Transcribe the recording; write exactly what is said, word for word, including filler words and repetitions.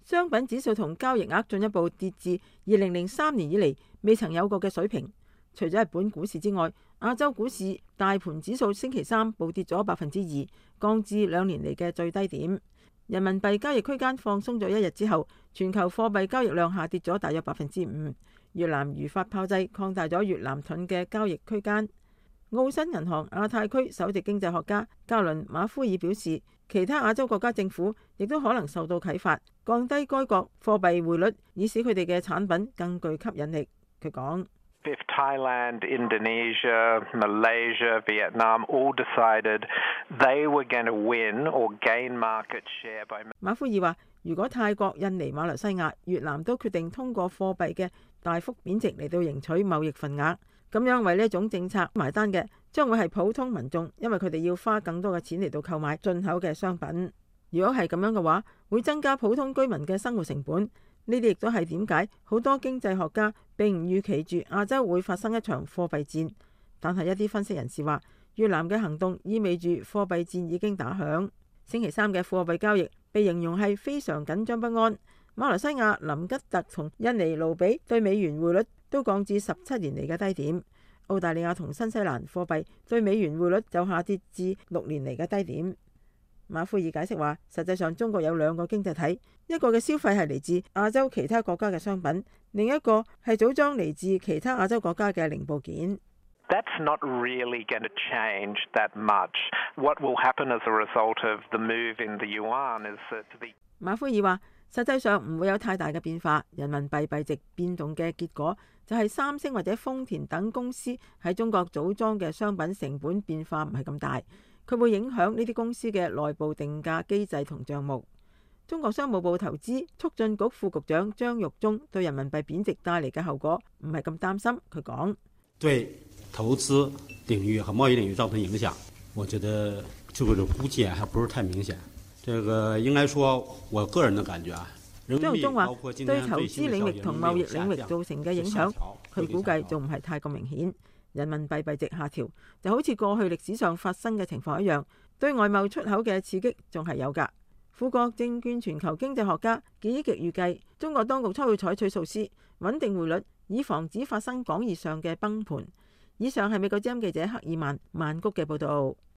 商品指數同交易額進一步跌至二零零三年以嚟未曾有過嘅水平。除咗日本股市之外，亞洲股市大盤指數星期三暴跌咗百分之二，降至兩年嚟嘅最低點。人民幣交易區間放鬆咗一日之後，全球貨幣交易量下跌咗大約百分之五。越南如法炮製，擴大咗越南盾嘅交易區間。澳新銀行亞太區首席經濟學家加倫馬夫爾表示，其他亞洲國家政府亦都可能受到啟發，降低該國貨幣匯率，以使佢哋嘅產品更具吸引力。佢講。 If Thailand, Indonesia, Malaysia, Vietnam all decided they were going to win or gain market share by 馬夫爾話，如果泰國、印尼、馬來西亞、越南都決定通過貨幣嘅大幅貶值嚟到贏取貿易份額，咁樣為呢一種政策埋單嘅將會係普通民眾，因為佢哋要花更多嘅錢嚟到購買進口嘅商品。如果係咁樣嘅話，會增加普通居民嘅生活成本。呢啲亦都係點解好多經濟學家並唔預期住亞洲會發生一場貨幣戰。但係一啲分析人士話，越南嘅行動意味住貨幣戰已經打響。星期三嘅貨幣交易被形容係非常緊張不安。馬來西亞林吉特同印尼盧比對美元匯率都降至十七年嚟嘅低點。澳大利亞同新西蘭貨幣對美元匯率就下跌至六年嚟嘅低點。馬夫爾解釋話，實際上中國有兩個經濟體，一個嘅消費係嚟自亞洲其他國家嘅商品，另一個係組裝嚟自其他亞洲國家嘅零部件。 That's not really going to change that much. What will happen as a result of the move in the yuan is that the 馬夫爾話，實際上唔會有太大嘅變化。人民幣幣值變動嘅結果就係三星或者豐田等公司喺中國組裝嘅商品成本變化唔係咁大。佢會影響呢啲公司嘅內部定價機制同帳目。中國商務部投資促進局副局長張玉忠對人民幣貶值帶嚟嘅後果唔係咁擔心。佢講： 對投資領域和貿易領域造成影響，我覺得這個估計還不是太明顯。這個應該說，我個人的感覺啊， 張玉忠話對投資領域同貿易領域造成嘅影響，佢估計仲唔係太過明顯。人民幣幣值下調就好似過去歷史上發生嘅情況一樣，對外貿出口嘅刺激仲係有㗎。富國證券全球經濟學家紀益極預計，中國當局將會採取措施穩定匯率，以防止發生廣義上嘅崩盤。以上係美國之音記者克爾曼曼谷嘅報導。